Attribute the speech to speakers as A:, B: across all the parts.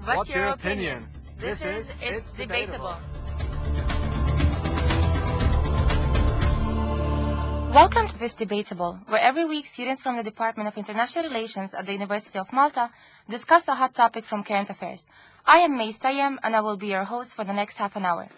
A: What's your opinion? This is It's Debatable.
B: Welcome to It's Debatable, where every week students from the Department of International Relations at the University of Malta discuss a hot topic from current affairs. I am Mays Tayyem, and I will be your host for the next half an hour.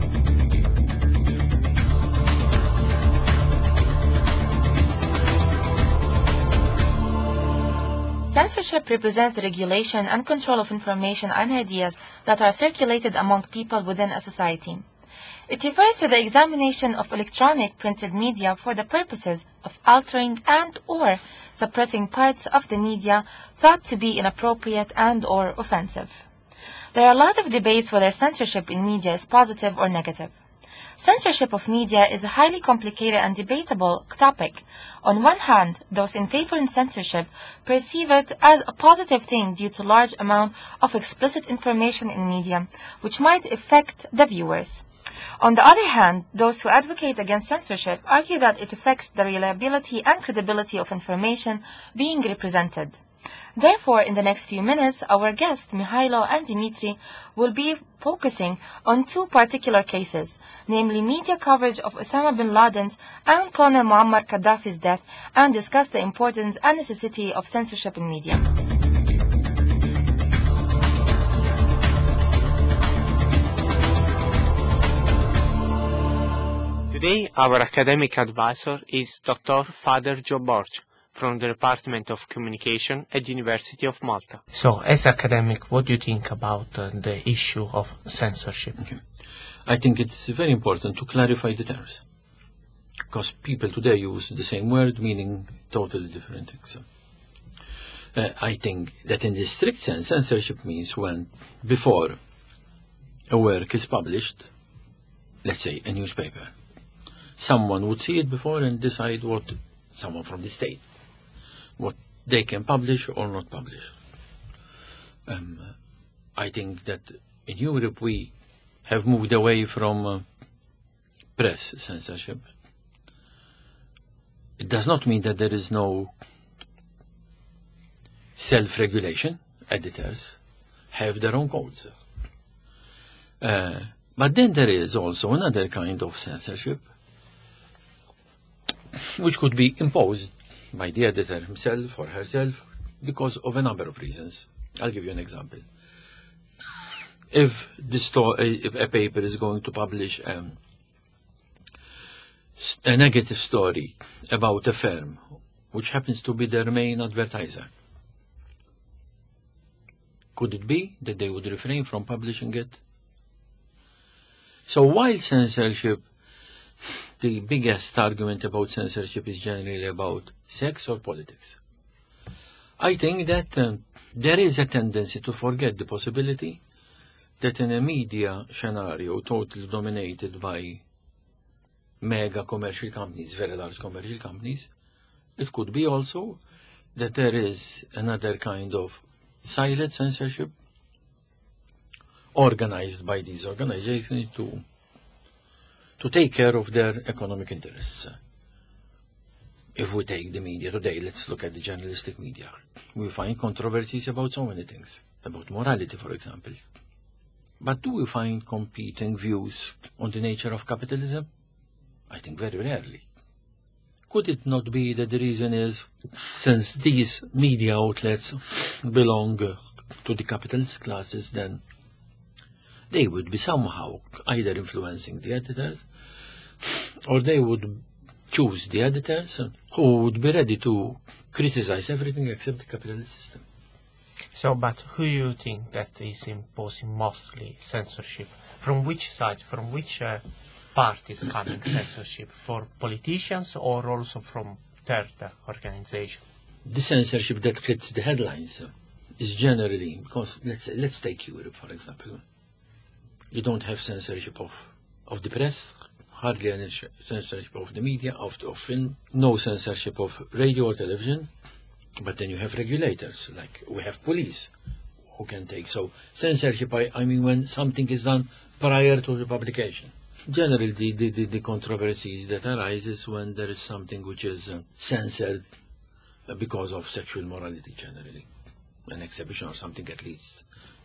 B: Censorship represents the regulation and control of information and ideas that are circulated among people within a society. It refers to the examination of electronic printed media for the purposes of altering and/or suppressing parts of the media thought to be inappropriate and/or offensive. There are a lot of debates whether censorship in media is positive or negative. Censorship of media is a highly complicated and debatable topic. On one hand, those in favor of censorship perceive it as a positive thing due to large amount of explicit information in media, which might affect the viewers. On the other hand, those who advocate against censorship argue that it affects the reliability and credibility of information being represented. Therefore, in the next few minutes, our guests, Mihailo and Dimitri, will be focusing on two particular cases, namely media coverage of Osama bin Laden's and Colonel Muammar Gaddafi's death, and discuss the importance and necessity of censorship in media.
C: Today, our academic advisor is Dr. Father Joe Borch, from the Department of Communication at the University of Malta.
D: So, as academic, what do you think about the issue of censorship?
E: Okay. I think it's very important to clarify the terms, because people today use the same word meaning totally different things. I think that in the strict sense, censorship means when, before a work is published, let's say a newspaper, someone would see it before and decide someone from the state, what they can publish or not publish. I think that in Europe we have moved away from press censorship. It does not mean that there is no self-regulation. Editors have their own codes. But then there is also another kind of censorship which could be imposed by the editor himself or herself because of a number of reasons. I'll give you an example. If a paper is going to publish a negative story about a firm which happens to be their main advertiser, could it be that they would refrain from publishing it? So while censorship, the biggest argument about censorship is generally about sex or politics, I think that there is a tendency to forget the possibility that in a media scenario totally dominated by mega commercial companies, very large commercial companies, it could be also that there is another kind of silent censorship organized by these organizations to take care of their economic interests. If we take the media today, let's look at the journalistic media. We find controversies about so many things, about morality, for example. But do we find competing views on the nature of capitalism? I think very rarely. Could it not be that the reason is, since these media outlets belong to the capitalist classes, then they would be somehow either influencing the editors, or they would choose the editors who would be ready to criticize everything except the capitalist system.
D: So, but who do you think that is imposing mostly censorship? From which side, from which part is coming censorship? For politicians or also from third organizations?
E: The censorship that hits the headlines is generally, because let's take Europe, for example. You don't have censorship of the press, hardly any censorship of the media, of film, no censorship of radio or television, but then you have regulators, like we have police, who can take. So censorship, I mean when something is done prior to the publication. Generally, the controversies that arises when there is something which is censored because of sexual morality, generally. An exhibition or something at least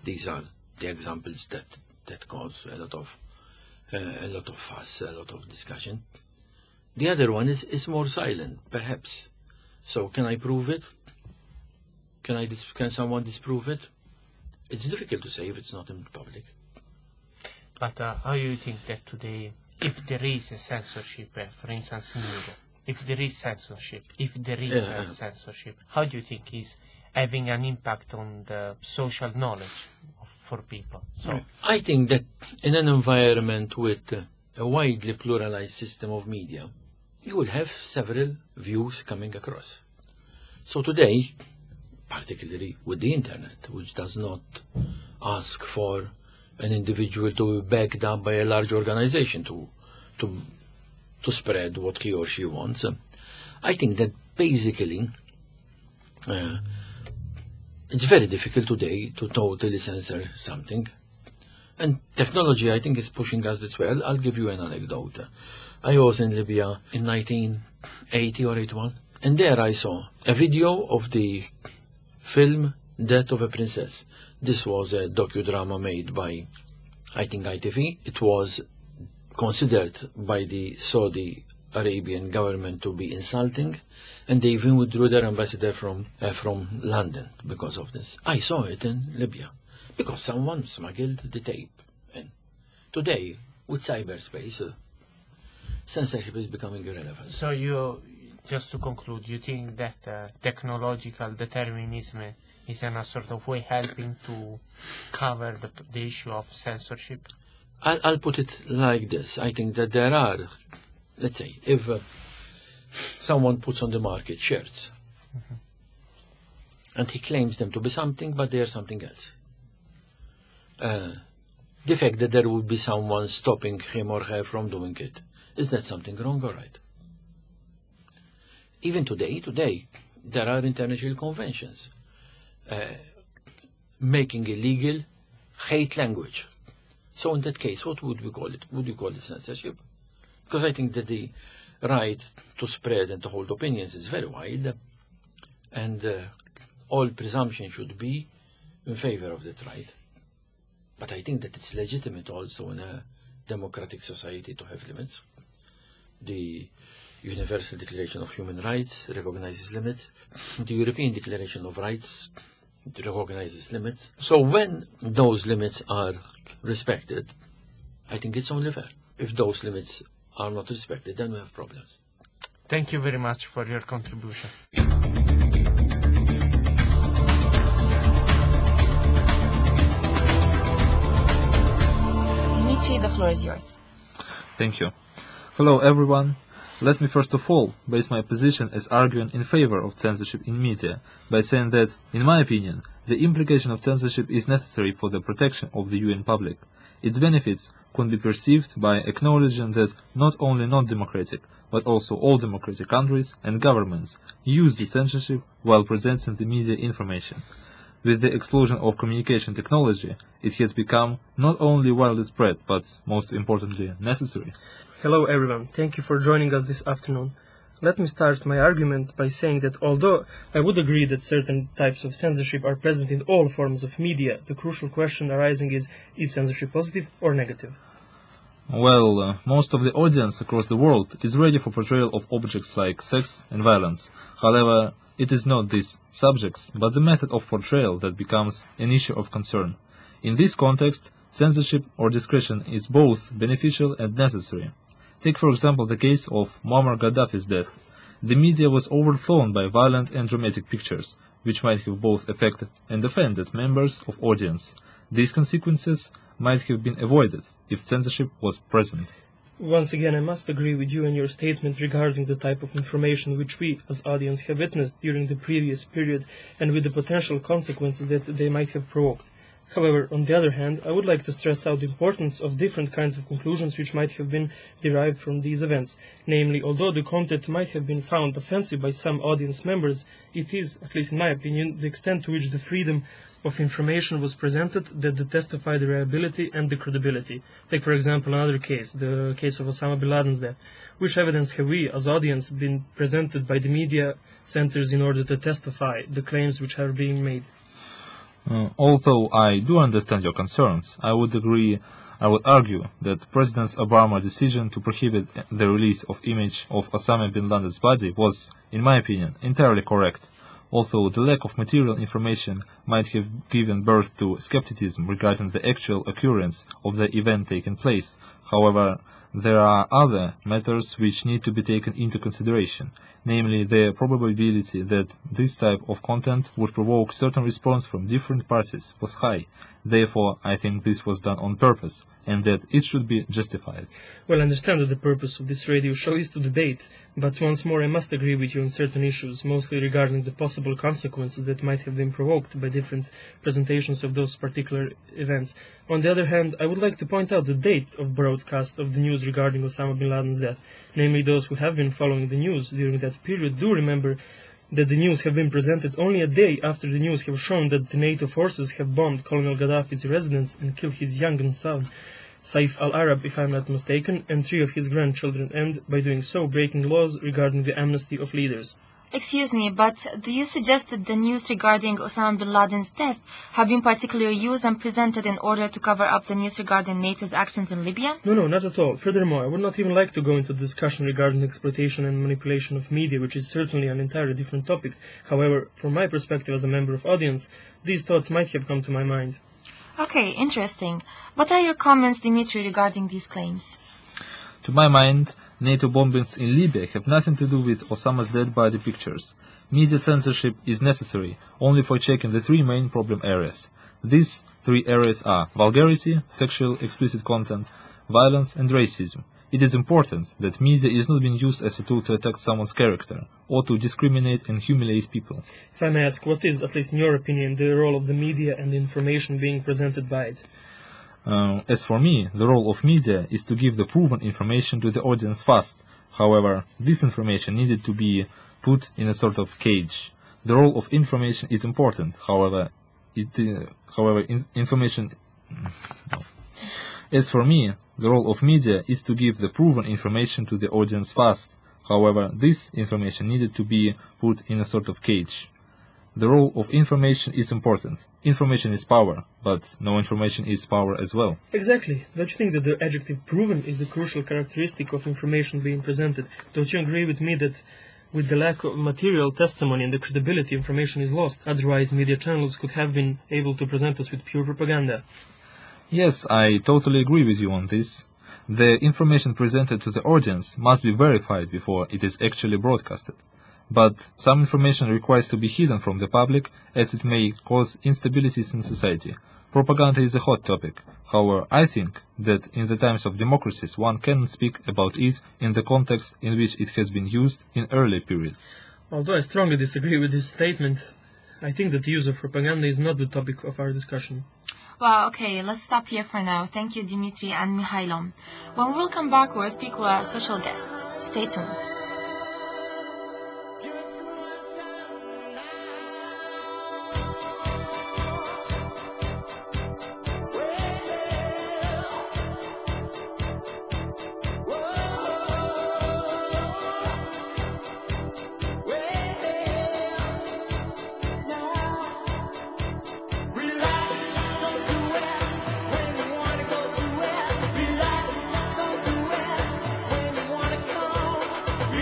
E: These are the examples that cause a lot of fuss, a lot of discussion. The other one is more silent, perhaps. So can I prove it? Can someone disprove it? It's difficult to say if it's not in public.
D: But how do you think that today, if there is a censorship, for instance, in Europe, if there is censorship, how do you think is having an impact on the social knowledge for people? So
E: I think that in an environment with a widely pluralized system of media, you will have several views coming across. So today, particularly with the internet, which does not ask for an individual to be backed up by a large organization to spread what he or she wants, I think that basically it's very difficult today to totally censor something. And technology, I think, is pushing us this way. I'll give you an anecdote. I was in Libya in 1980 or 81, and there I saw a video of the film Death of a Princess. This was a docudrama made by, I think, ITV. It was considered by the Saudi Arabian government to be insulting, and they even withdrew their ambassador from London because of this. I saw it in Libya because someone smuggled the tape in. Today, with cyberspace, censorship is becoming irrelevant.
D: So you, just to conclude, you think that technological determinism is in a sort of way helping to cover the issue of censorship?
E: I'll put it like this. I think that there are, let's say, if someone puts on the market shirts, and he claims them to be something, but they are something else. The fact that there would be someone stopping him or her from doing it, is that something wrong or right? Even today, there are international conventions making illegal hate language. So in that case, what would we call it? Would we call it censorship? Because I think that the right to spread and to hold opinions is very wide, and all presumption should be in favor of that right. But I think that it's legitimate also in a democratic society to have limits. The Universal Declaration of Human Rights recognizes limits. The European Declaration of Rights recognizes limits. So when those limits are respected, I think it's only fair. If those limits are not respected, then we have problems.
D: Thank you very much for your contribution.
B: Dimitri, the floor is yours.
F: Thank you. Hello everyone. Let me first of all base my position as arguing in favor of censorship in media by saying that, in my opinion, the implication of censorship is necessary for the protection of the UN public. Its benefits can be perceived by acknowledging that not only non-democratic, but also all democratic countries and governments use the censorship while presenting the media information. With the explosion of communication technology, it has become not only widely spread, but most importantly necessary.
G: Hello everyone, thank you for joining us this afternoon. Let me start my argument by saying that although I would agree that certain types of censorship are present in all forms of media, the crucial question arising is censorship positive or negative?
F: Well, most of the audience across the world is ready for portrayal of objects like sex and violence. However, it is not these subjects, but the method of portrayal that becomes an issue of concern. In this context, censorship or discretion is both beneficial and necessary. Take for example the case of Muammar Gaddafi's death. The media was overflown by violent and dramatic pictures, which might have both affected and offended members of audience. These consequences might have been avoided if censorship was present.
G: Once again, I must agree with you in your statement regarding the type of information which we, as audience, have witnessed during the previous period and with the potential consequences that they might have provoked. However, on the other hand, I would like to stress out the importance of different kinds of conclusions which might have been derived from these events. Namely, although the content might have been found offensive by some audience members, it is, at least in my opinion, the extent to which the freedom of information was presented that testify the reliability and the credibility. Take, for example, another case, the case of Osama bin Laden's death. Which evidence have we, as audience, been presented by the media centers in order to testify the claims which are being made?
F: Although I do understand your concerns, I would argue that President Obama's decision to prohibit the release of image of Osama bin Laden's body was, in my opinion, entirely correct. Although the lack of material information might have given birth to skepticism regarding the actual occurrence of the event taking place, however, there are other matters which need to be taken into consideration, namely the probability that this type of content would provoke certain response from different parties was high. Therefore, I think this was done on purpose, and that it should be justified.
G: Well, I understand that the purpose of this radio show is to debate, but once more I must agree with you on certain issues, mostly regarding the possible consequences that might have been provoked by different presentations of those particular events. On the other hand, I would like to point out the date of broadcast of the news regarding Osama bin Laden's death. Namely, those who have been following the news during that period do remember that the news have been presented only a day after the news have shown that the NATO forces have bombed Colonel Gaddafi's residence and killed his young son, Saif al-Arab, if I am not mistaken, and 3 of his grandchildren, and by doing so breaking laws regarding the amnesty of leaders.
B: Excuse me, but do you suggest that the news regarding Osama bin Laden's death have been particularly used and presented in order to cover up the news regarding NATO's actions in Libya?
G: No, not at all. Furthermore, I would not even like to go into discussion regarding exploitation and manipulation of media, which is certainly an entirely different topic. However, from my perspective as a member of audience, these thoughts might have come to my mind.
B: Okay, interesting. What are your comments, Dimitri, regarding these claims?
F: To my mind, NATO bombings in Libya have nothing to do with Osama's dead body pictures. Media censorship is necessary only for checking the 3 main problem areas. These 3 areas are vulgarity, sexual explicit content, violence and racism. It is important that media is not being used as a tool to attack someone's character or to discriminate and humiliate people.
G: If I may ask, what is, at least in your opinion, the role of the media and the information being presented by it?
F: As for me, the role of media is to give the proven information to the audience fast. However, this information needed to be put in a sort of cage. The role of information is important. As for me, the role of media is to give the proven information to the audience fast. However, this information needed to be put in a sort of cage. The role of information is important. Information is power, but no information is power as well.
G: Exactly. Don't you think that the adjective proven is the crucial characteristic of information being presented? Don't you agree with me that with the lack of material testimony and the credibility, information is lost? Otherwise, media channels could have been able to present us with pure propaganda.
F: Yes, I totally agree with you on this. The information presented to the audience must be verified before it is actually broadcasted. But some information requires to be hidden from the public as it may cause instabilities in society. Propaganda is a hot topic. However, I think that in the times of democracies one cannot speak about it in the context in which it has been used in early periods.
G: Although I strongly disagree with this statement, I think that the use of propaganda is not the topic of our discussion.
B: Well, okay, let's stop here for now. Thank you, Dimitri and Mihailo. When we will come back, we'll speak with a special guest. Stay tuned.
H: Relax, don't do it when you wanna come.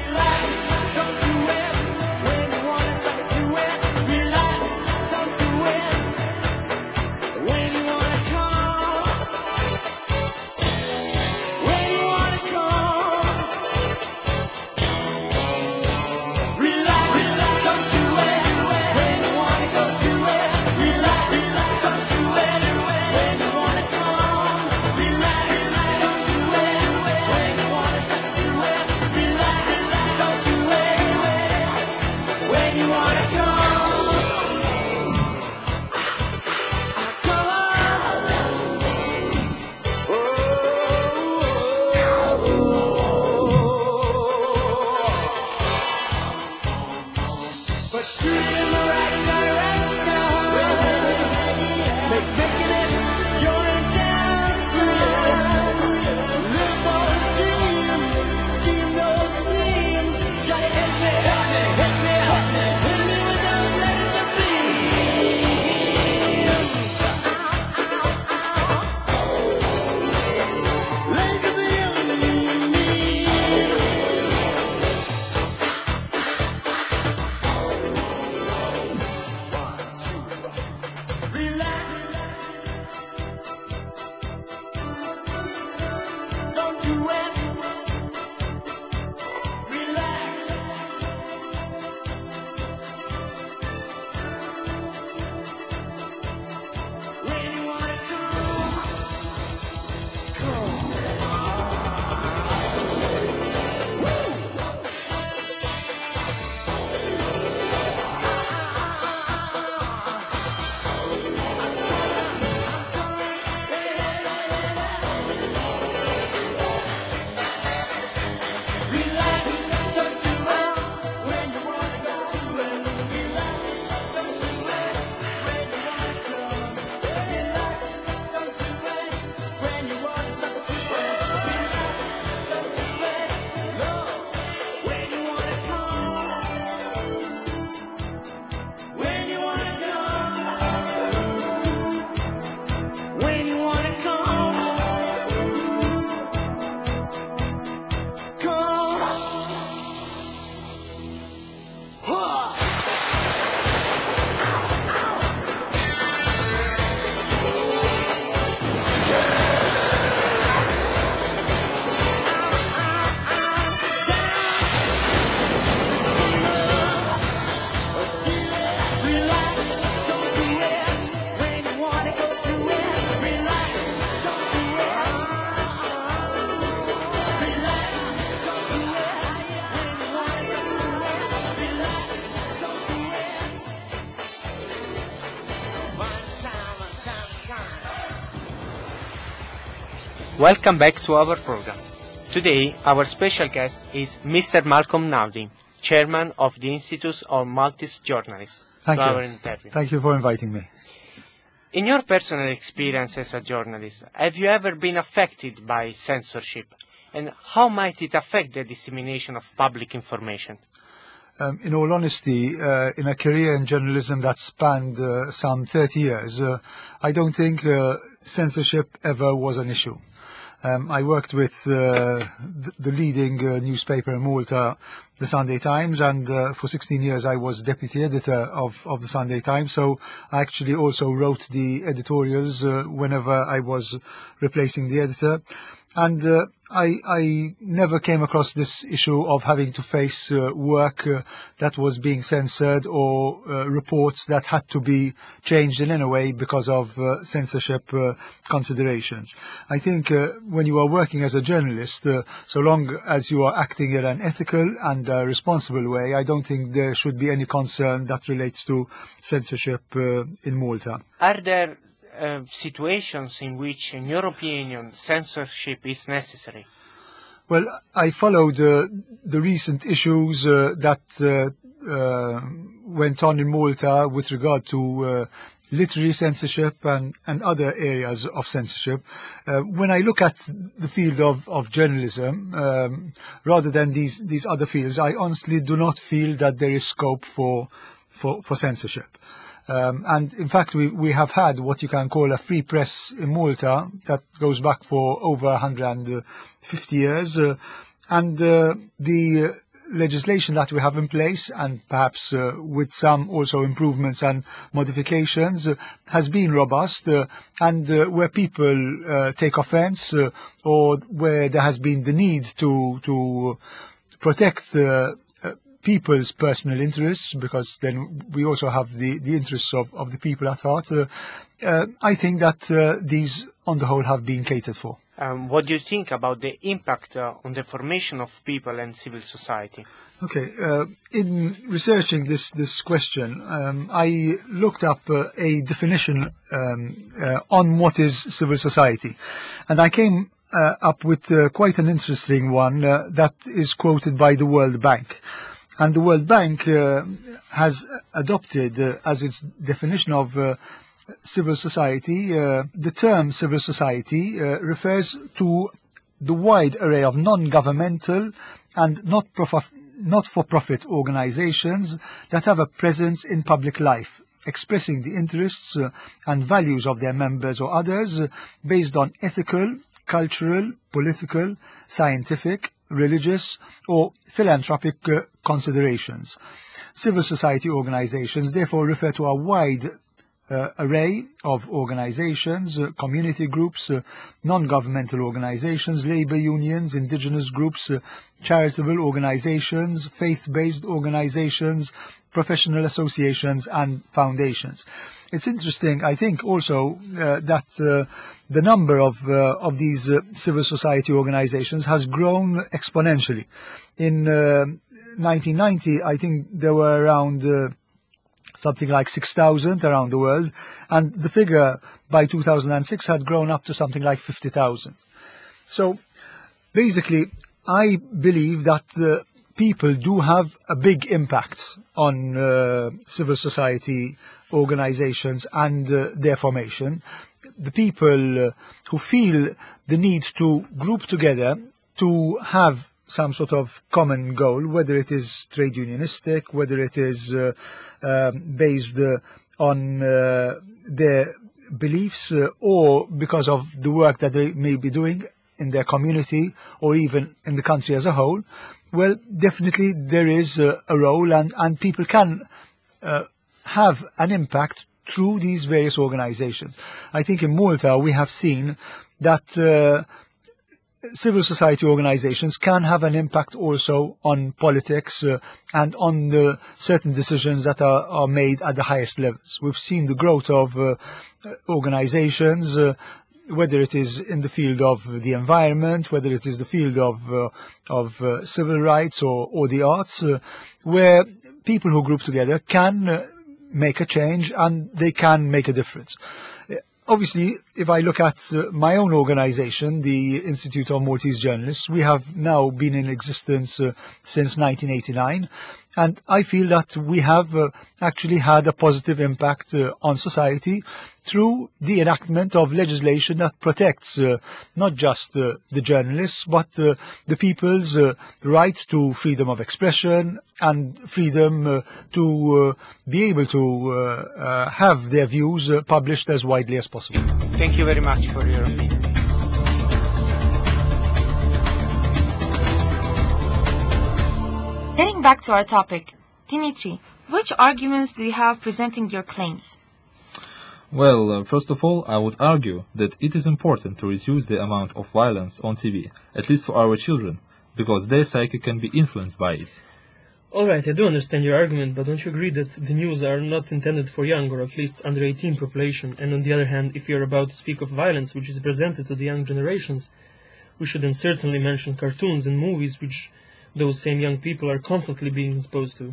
C: Welcome back to our program. Today, our special guest is Mr. Malcolm Nowdin, Chairman of the Institute of Maltese Journalists.
H: Thank
C: to
H: you.
C: Our interview.
H: Thank you for inviting me.
C: In your personal experience as a journalist, have you ever been affected by censorship? And how might it affect the dissemination of public information?
H: In all honesty, in a career in journalism that spanned some 30 years, I don't think censorship ever was an issue. I worked with the leading newspaper in Malta, the Sunday Times, and for 16 years I was deputy editor of the Sunday Times, so I actually also wrote the editorials whenever I was replacing the editor. And I never came across this issue of having to face work that was being censored or reports that had to be changed in any way because of censorship considerations. I think when you are working as a journalist, so long as you are acting in an ethical and responsible way, I don't think there should be any concern that relates to censorship in Malta.
C: Are there situations in which, in your opinion, censorship is necessary?
H: Well, I followed the recent issues that went on in Malta with regard to literary censorship and other areas of censorship. When I look at the field of journalism, rather than these other fields, I honestly do not feel that there is scope for censorship. And in fact, we have had what you can call a free press in Malta that goes back for over 150 years. And the legislation that we have in place, and perhaps with some also improvements and modifications, has been robust. And where people take offense or where there has been the need to protect people's personal interests, because then we also have the interests of the people at heart, I think that these on the whole have been catered for.
C: What do you think about the impact on the formation of people and civil society?
H: Okay, in researching this question, I looked up a definition on what is civil society, and I came up with quite an interesting one that is quoted by the World Bank. And the World Bank has adopted as its definition of civil society, the term civil society refers to the wide array of non-governmental and not-for-profit organizations that have a presence in public life, expressing the interests and values of their members or others based on ethical, cultural, political, scientific, religious or philanthropic considerations. Civil society organizations therefore refer to a wide array of organizations, community groups, non-governmental organizations, labor unions, indigenous groups, charitable organizations, faith-based organizations, professional associations and foundations. It's interesting, I think, also that the number of these civil society organizations has grown exponentially. In 1990, I think there were around something like 6,000 around the world, and the figure by 2006 had grown up to something like 50,000. So basically, I believe that people do have a big impact on civil society organizations and their formation. The people who feel the need to group together to have some sort of common goal, whether it is trade unionistic, whether it is based on their beliefs or because of the work that they may be doing in their community or even in the country as a whole, well, definitely there is a role and people can have an impact through these various organizations. I think in Malta we have seen that civil society organizations can have an impact also on politics and on the certain decisions that are made at the highest levels. We've seen the growth of organizations, whether it is in the field of the environment, whether it is the field of civil rights or the arts, where people who group together can make a change and they can make a difference. obviously, if I look at my own organization, the Institute of Maltese Journalists, we have now been in existence since 1989. And I feel that we have actually had a positive impact on society through the enactment of legislation that protects not just the journalists, but the people's right to freedom of expression and freedom to be able to have their views published as widely as possible.
C: Thank you very much for your opinion.
B: Getting back to our topic, Dimitri, which arguments do you have presenting your claims?
F: Well, first of all, I would argue that it is important to reduce the amount of violence on TV, at least for our children, because their psyche can be influenced by it.
G: Alright, I do understand your argument, but don't you agree that the news are not intended for young or at least under 18 population, and on the other hand, if you're about to speak of violence which is presented to the young generations, we should then certainly mention cartoons and movies which those same young people are constantly being exposed to.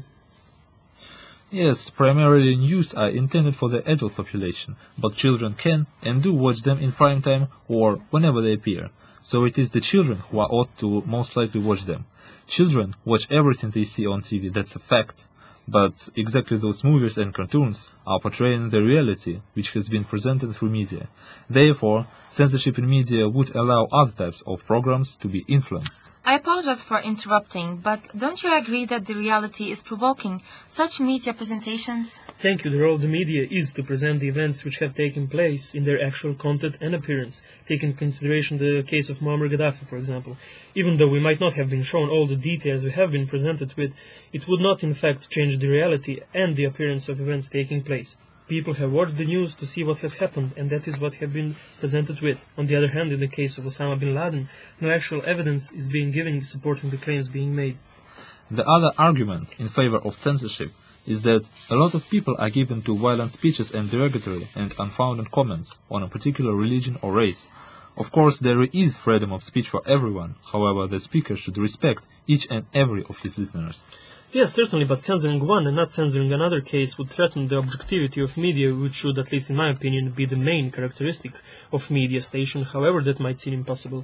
F: Yes, primarily news are intended for the adult population, but children can and do watch them in prime time or whenever they appear. So it is the children who are ought to most likely watch them. Children watch everything they see on TV, that's a fact. But exactly those movies and cartoons are portraying the reality which has been presented through media. Therefore, censorship in media would allow other types of programs to be influenced.
B: I apologize for interrupting, but don't you agree that the reality is provoking such media presentations?
G: Thank you. The role of the media is to present the events which have taken place in their actual content and appearance, taking into consideration the case of Muammar Gaddafi, for example. Even though we might not have been shown all the details we have been presented with, it would not in fact change the reality and the appearance of events taking place. People have watched the news to see what has happened, and that is what have been presented with. On the other hand, in the case of Osama bin Laden, no actual evidence is being given supporting the claims being made.
F: The other argument in favor of censorship is that a lot of people are given to violent speeches and derogatory and unfounded comments on a particular religion or race. Of course, there is freedom of speech for everyone, however, the speaker should respect each and every of his listeners.
G: Yes, certainly, but censoring one and not censoring another case would threaten the objectivity of media, which should, at least in my opinion, be the main characteristic of media station, however that might seem impossible.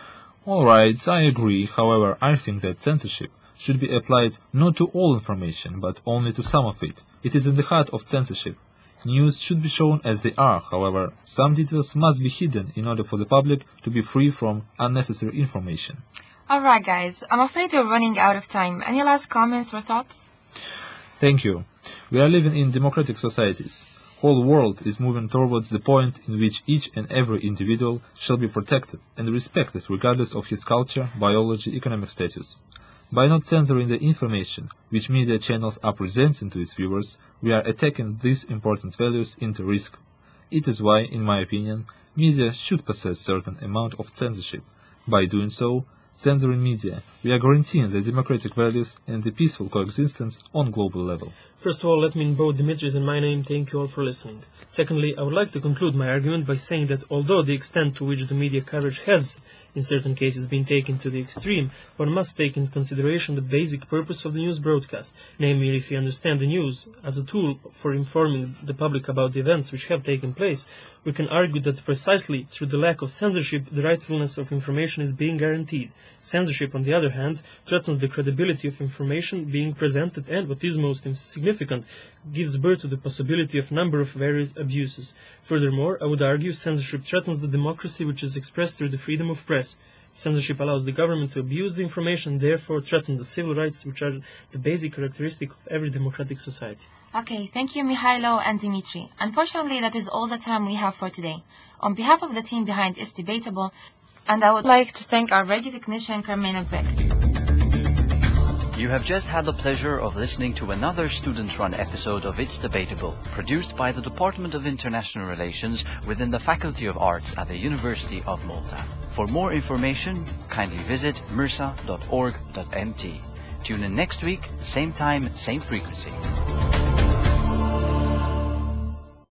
F: Alright, I agree, however, I think that censorship should be applied not to all information, but only to some of it. It is in the heart of censorship. News should be shown as they are, however, some details must be hidden in order for the public to be free from unnecessary information.
B: Alright guys, I'm afraid we're running out of time. Any last comments or thoughts?
F: Thank you. We are living in democratic societies. Whole world is moving towards the point in which each and every individual shall be protected and respected regardless of his culture, biology, economic status. By not censoring the information which media channels are presenting to its viewers, we are attacking these important values into risk. It is why, in my opinion, media should possess certain amount of censorship. By doing so, censoring media, we are guaranteeing the democratic values and the peaceful coexistence on global level.
G: First of all, let me in both Dimitri's and my name thank you all for listening. Secondly, I would like to conclude my argument by saying that although the extent to which the media coverage has, in certain cases, been taken to the extreme, one must take into consideration the basic purpose of the news broadcast, namely, if we understand the news as a tool for informing the public about the events which have taken place, we can argue that precisely through the lack of censorship, the rightfulness of information is being guaranteed. Censorship, on the other hand, threatens the credibility of information being presented and, what is most significant, gives birth to the possibility of a number of various abuses. Furthermore, I would argue censorship threatens the democracy which is expressed through the freedom of press. Censorship allows the government to abuse the information, therefore threaten the civil rights which are the basic characteristic of every democratic society.
B: Okay, thank you Mihailo and Dimitri. Unfortunately, that is all the time we have for today. On behalf of the team behind It's Debatable, and I would like to thank our radio technician Carmena Greg.
I: You have just had the pleasure of listening to another student-run episode of It's Debatable, produced by the Department of International Relations within the Faculty of Arts at the University of Malta. For more information, kindly visit mirsa.org.mt. Tune in next week, same time, same frequency.